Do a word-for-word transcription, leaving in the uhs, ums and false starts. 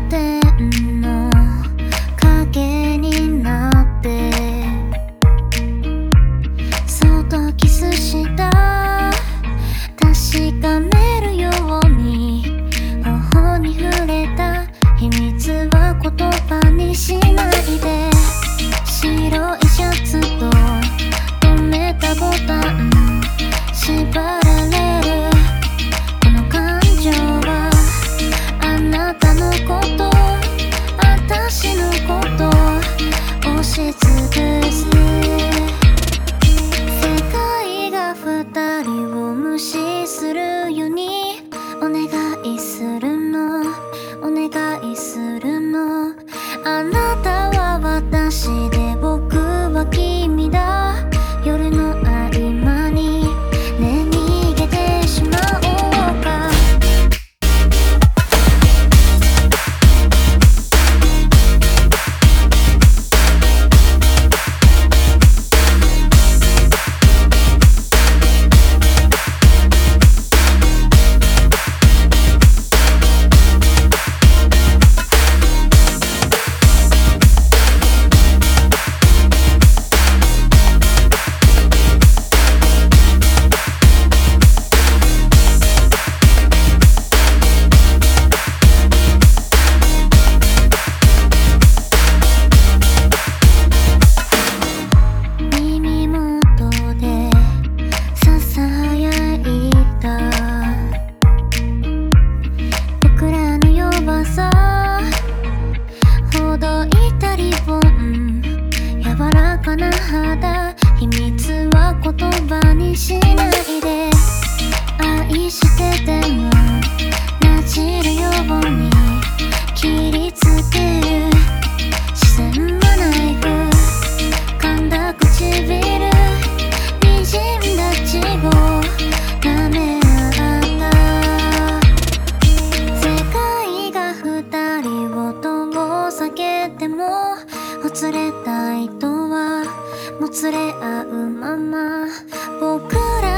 点の影になってそっとキスした確かめるように頬に触れた秘密は言葉にしないで白いシャツと止めたボタン縛られるこの感情はあなたのこと私のこと押しつぶす世界が二人を無視するようにお願いするのお願いするのあなたは私で僕は君だ夜の合間にね逃げてしまおうか秘密は言葉にしないで愛しててもなじるように切りつける視線はナイフ噛んだ唇にじんだ血を舐め合った世界が二人を遠ざけてもほつれた糸はもつれ合うまま僕ら